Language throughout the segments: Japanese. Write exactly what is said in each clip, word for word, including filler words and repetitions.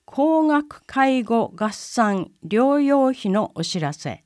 高額介護合算療養費のお知らせ。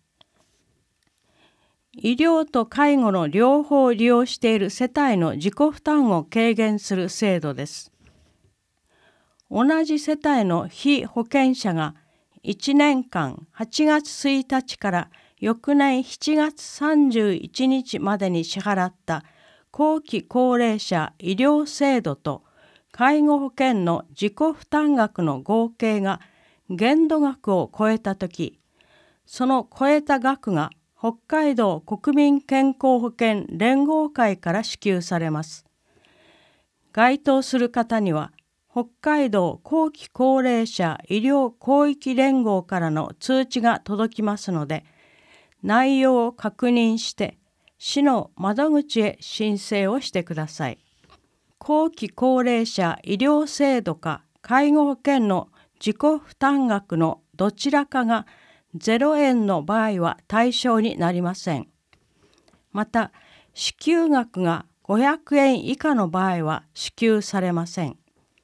医療と介護の両方を利用している世帯の自己負担を軽減する制度です。同じ世帯の被保険者がいちねんかんはちがつついたちから翌年しちがつさんじゅういちにちまでに支払った後期高齢者医療制度と介護保険の自己負担額の合計が限度額を超えたとき、その超えた額が北海道国民健康保険連合会から支給されます。該当する方には、北海道後期高齢者医療広域連合からの通知が届きますので、内容を確認して、市の窓口へ申請をしてください。後期高齢者医療制度か介護保険の自己負担額のどちらかがゼロえんの場合は対象になりません。また、支給額がごひゃくえん以下の場合は支給されません。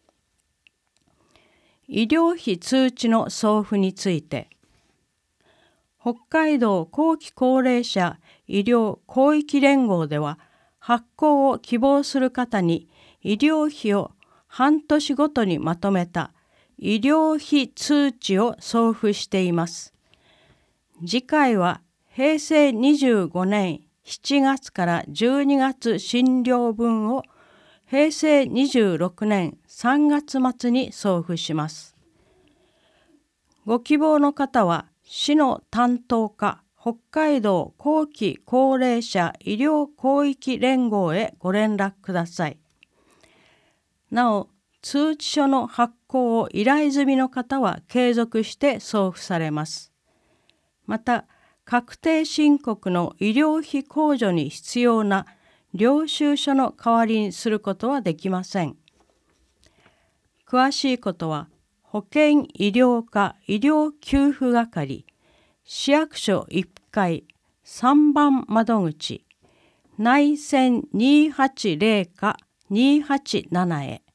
医療費通知の送付について、北海道後期高齢者医療広域連合では、発行を希望する方に医療費を半年ごとにまとめた医療費通知を送付しています。次回はへいせいにじゅうごねんしちがつからじゅうにがつ診療分をへいせいにじゅうろくねんさんがつまつに送付します。ご希望の方は市の担当課北海道後期高齢者医療広域連合へご連絡ください。なお、通知書の発行を依頼済みの方は継続して送付されます。また、確定申告の医療費控除に必要な領収書の代わりにすることはできません。詳しいことは、保険医療課医療給付係、市役所いっかいさんばん窓口、内線にーはちぜろかにーはちななへ。